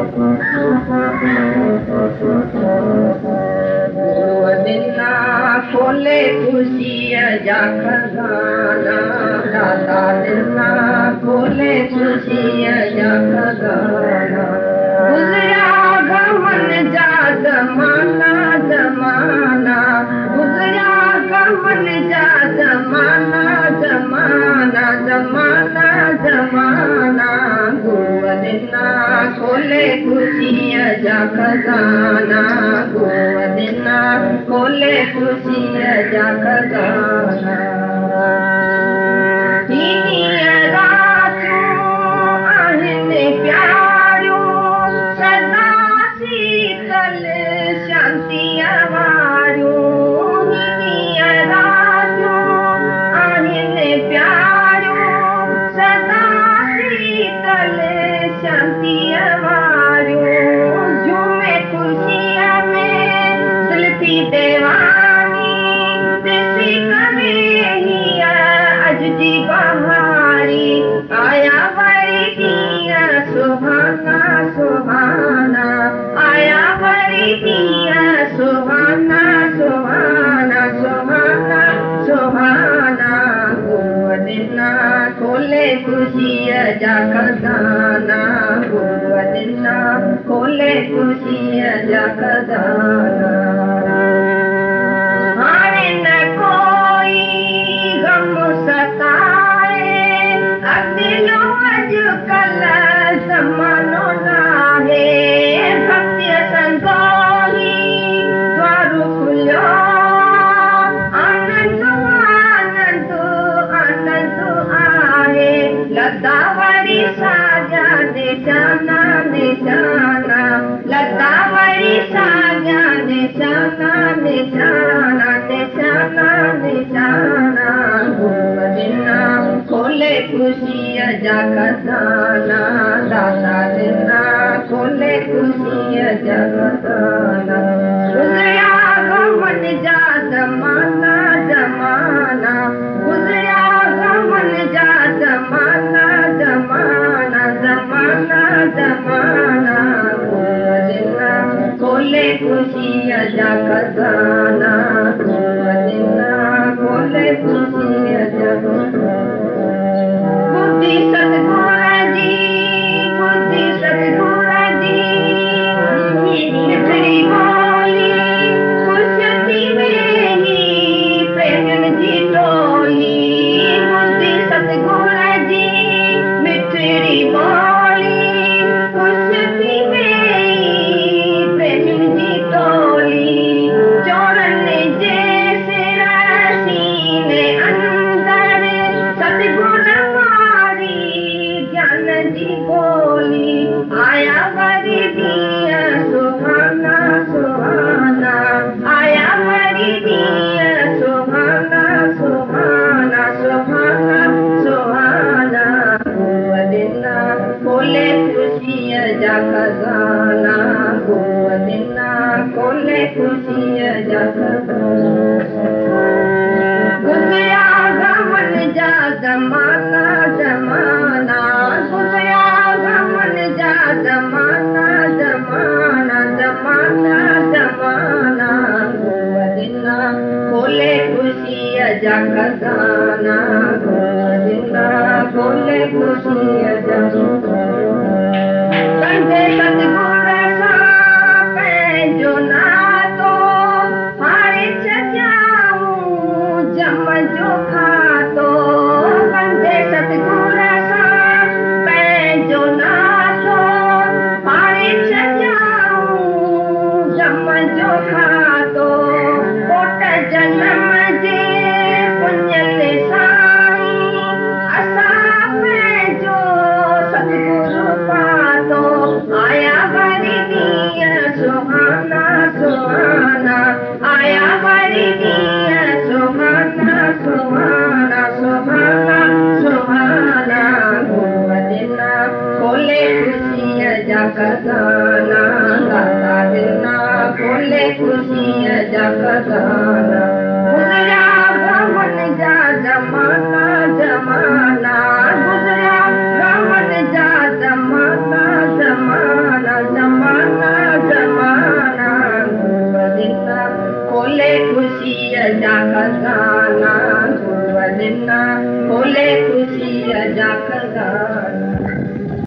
दिना खोले खुशीअ जा खज़ाना दाता दिना खोले खुशीअ जा खज़ाना गुज़रिया गमन जा ज़माना ज़माना गुज़रिया गमन जा ज़माना ज़माना ज़माना ज़माना गुरूअ दिना खोले खुशीअ जा खज़ाना गुरूअ दिना खोले खुशीअ जा खज़ाना हीअं रातियूं आहिनि प्यारियूं सदा शीतल शांतीअ वारियूं हीअं रातियूं आहिनि प्यारियूं सदा शीतल शांतीअ वारियूं झूमे ख़ुशीअ में दिलि देवानी ॾिसी करे हीअ अॼु जी बहारी आया वरी ॾींहं सुहाना सुहाना आया वरी ॾींहं सुहाना सुहाना सुहाना सुहाना गुरूअ दिना खोले खुशीअ जा खज़ाना गुरूअ दिना खोले खुशीअ जा खज़ाना हाणे न कोई गम सताए अदिलो अॼुकल्ह ज़मानो नाहे भक्तीअ संगोही द्वार खुलियो आनंद आनंद आनंद आहे लता वरी साजा निशाना निशाना लता वरी साजा निशाना निशाना निशाना निशाना गुरूअ दिना खोले खुशीअ जा खज़ाना दाता दिना खोले खुशीअ जा खज़ाना गुज़रिया गमन जा ज़माना ज़माना गुज़रिया गमन जा ज़माना ज़माना ज़माना ज़माना गुरूअ दिना खोले खुशीअ जा खज़ाना गुरूअ दिना खोले खुशीअ जा बुद्धि सतगुर जी बुद्धि सतगुर जी मिठड़ी ॿोली ख़ुशि थी वेही प्रेमनि जी टोली बुद्धि सतगुर जी मिठड़ी ॿोली ख़ुशि थी वेही प्रेमनि जी टोली चोरनि जे सिर सीने अंदर सतगुर मारी ज्ञान जी ॿोली आया वरी ॾींहं सुहाना सुहाना आया वरी ॾींहं सुहाना सुहाना सुहाना सुहाना गुरूअ दिना खोले खुशीअ जा खज़ाना गुरूअ दिना खोले खुशीअ जा खज़ाना गुज़रिया गमन जा ज़माना ज़माना गुज़रिया गमन जा ज़माना ज़माना ज़माना ज़माना गुरूअ दिना खोले खुशीअ जा खज़ाना गुरूअ दिना खोले खुशीअ जा कंहिं सतगुर सां पंहिंजो नातो हाणे छॾियाऊं जम जो खातो कंहिं सतगुर सां पंहिंजो नातो हाणे छॾियाऊं जम जो खातो कोट जनम जे पुञल साईं असां पंहिंजो सतगुरु पातो आया वरी ॾींहं सुहाना सुहाना आया वरी ॾींहं सुहाना सुहाना सुहाना सुहाना गुरूअ दिना खोले खुशीअ जा खज़ाना दाता दिना खोले खुशीअ जा खज़ाना गुज़रिया गमन जा ज़माना ज़माना गुज़रिया गमन जा ज़माना ज़माना ज़माना खज़ाना ध्रुव ॾिना खोले ख़ुशीअ जा खज़ाना